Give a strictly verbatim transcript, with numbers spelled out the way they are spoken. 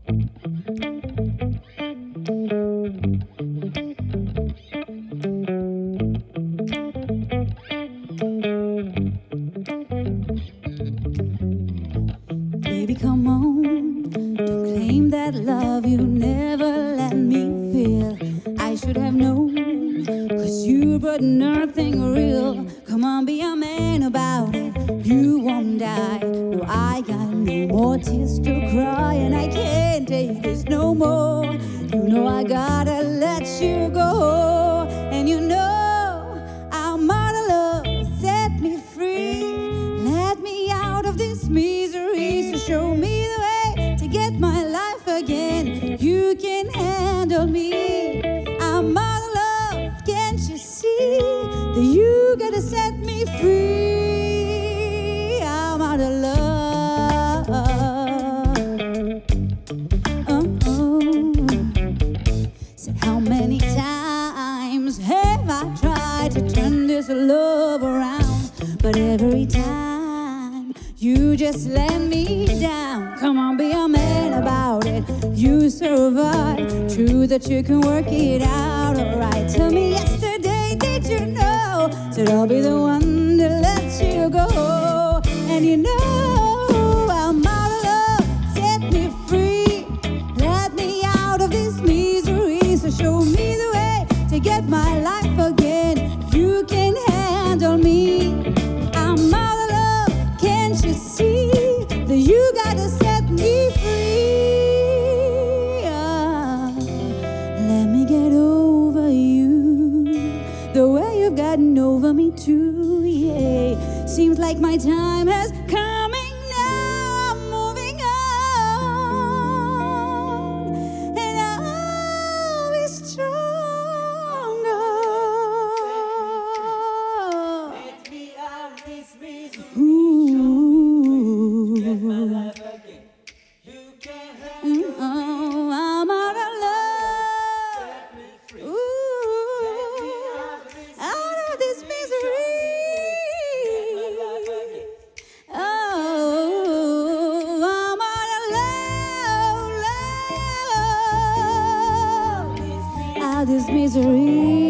Baby, come on, don't claim that love you never let me feel. I should have known, cause you brought nothing real. Come on, be a man about it, you won't die. No, I got no more tears to cry, and I can't take this no more. You know I gotta let you go, and you know our mother love set me free. Let me out of this misery, so show me the way to get my life again. You can handle me. Our mother love, can't you see that you gotta set me free? Our mother love. Oh, oh. Said how many times have I tried to turn this love around, but every time you just let me down. Come on, be a man about it, you survive. True that you can work it out, alright. Tell me yesterday, did you know that I'll be the one that lets you go? And you know our mother love set me free. Let me out of this misery, so show me the way to get my life again. You can handle me. Our mother love, can't you see that you gotta set me free? Ah, let me get over you the way you've gotten over me too, yeah. Seems like my time has coming now. I'm moving on, and I'll be stronger. Let me out this misery. Ooh. Get my life again. You can handle Oh, I'm out of love. set me free. Ooh, out of this misery. Oh, I'm out of love, love. Out of this misery.